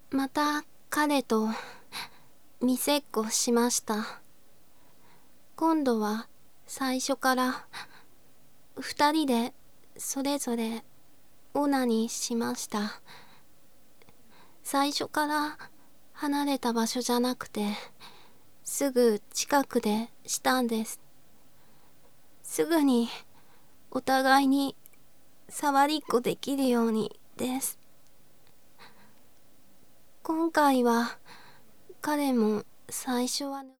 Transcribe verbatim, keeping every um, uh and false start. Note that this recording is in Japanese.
また彼と店っこしました。今度は最初から二人でそれぞれオナニーしました。最初から離れた場所じゃなくて、すぐ近くでしたんです。すぐにお互いに触りっこできるようにです。今回は彼も最初は